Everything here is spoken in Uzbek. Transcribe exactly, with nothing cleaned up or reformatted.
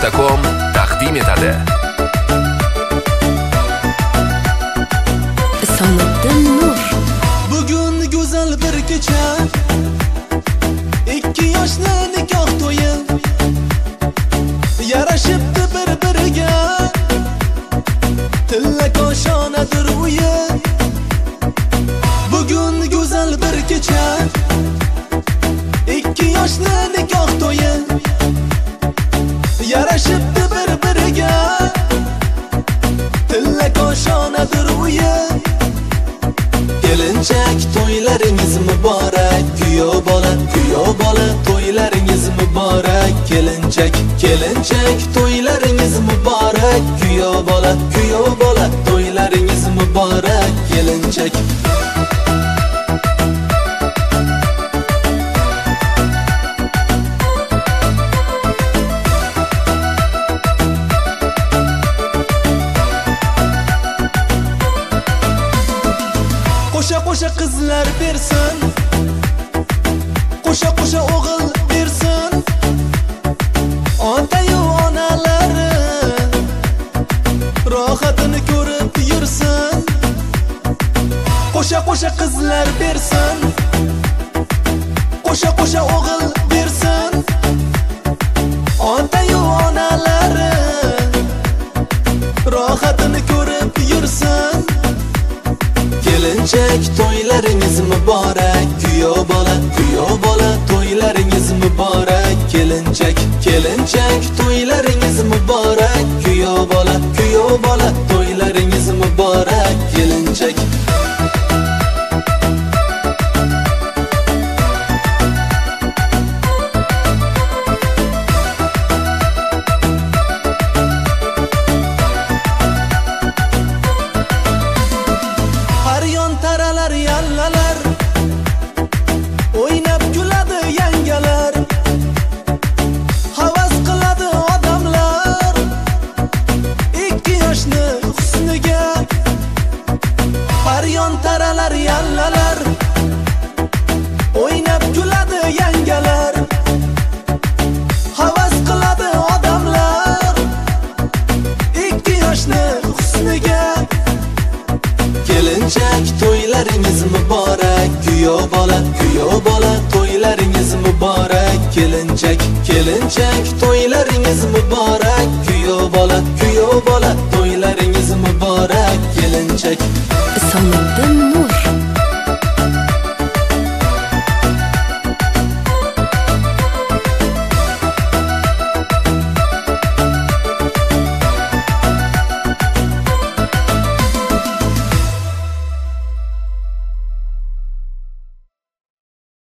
nuqta com taqdim etadi. Isomiddin Nur. Bugun go'zal bir kecha, ikki yoshli nikoh to'yi, yarashibdi bir-biriga, tilla koshonadir uyi. Bugun go'zal bir kecha, ikki yoshli nikoh to'yi, yarashibdi bir-biriga, tilla koshonadir uyi. Kelinchak to'ylaringiz muborak, kuyov bola, kuyov bola to'ylaringiz muborak. Kelinchak, kelinchak to'ylaringiz muborak, kuyov bola, kuyov bola to'ylaringiz muborak. Kelinchak Qo'sha qo'sha qizlar bersin, qo'sha qo'sha o'g'il bersin, ota-yu onalari rohatini ko'rib yursin. Qo'sha qo'sha qizlar bersin, qo'sha qo'sha o'g'il bersin, ota-yu onalari rohatini ko'rib yursin. Kelinchak to'ylaringiz muborak, kuyov bola, kuyov bola to'ylaringiz muborak. Kelinchak, kelinchak to'ylaringiz muborak, kuyov bola, kuyov bola to'ylaringiz muborak. Kelinchak taralar yallalar, o'ynab kuladi yangalar, havas qiladi odamlar ikki yoshni husniga. Har yon taralar yallalar, o'ynab kuladi yangalar, havas qiladi odamlar ikki yoshni husniga. Kelinchak to'ylaringiz muborak, kuyov bola, kuyov bola to'ylaringiz muborak. Kelinchak, kelinchak to'ylaringiz muborak, kuyov bola.